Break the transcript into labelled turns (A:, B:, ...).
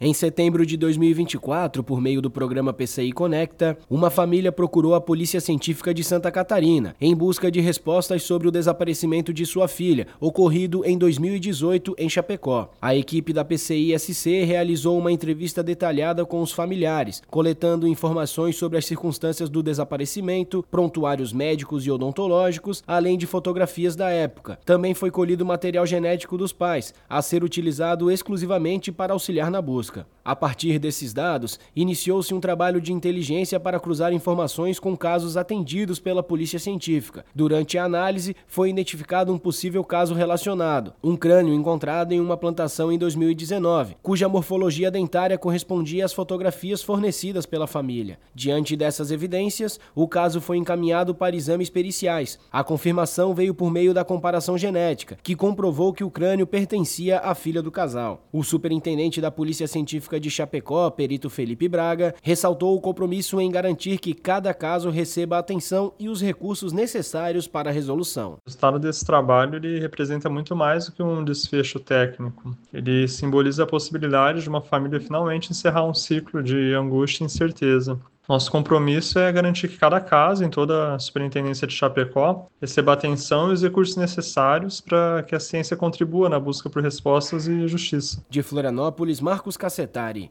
A: Em setembro de 2024, por meio do programa PCI Conecta, uma família procurou a Polícia Científica de Santa Catarina em busca de respostas sobre o desaparecimento de sua filha, ocorrido em 2018 em Chapecó. A equipe da PCI-SC realizou uma entrevista detalhada com os familiares, coletando informações sobre as circunstâncias do desaparecimento, prontuários médicos e odontológicos, além de fotografias da época. Também foi colhido material genético dos pais, a ser utilizado exclusivamente para auxiliar na busca. A partir desses dados, iniciou-se um trabalho de inteligência para cruzar informações com casos atendidos pela Polícia Científica. Durante a análise, foi identificado um possível caso relacionado, um crânio encontrado em uma plantação em 2019, cuja morfologia dentária correspondia às fotografias fornecidas pela família. Diante dessas evidências, o caso foi encaminhado para exames periciais. A confirmação veio por meio da comparação genética, que comprovou que o crânio pertencia à filha do casal. O superintendente da Polícia Científica de Chapecó, perito Felipe Braga, ressaltou o compromisso em garantir que cada caso receba a atenção e os recursos necessários para a resolução.
B: O resultado desse trabalho ele representa muito mais do que um desfecho técnico. Ele simboliza a possibilidade de uma família finalmente encerrar um ciclo de angústia e incerteza. Nosso compromisso é garantir que cada caso, em toda a Superintendência de Chapecó, receba a atenção e os recursos necessários para que a ciência contribua na busca por respostas e justiça.
A: De Florianópolis, Marcos Cassetari.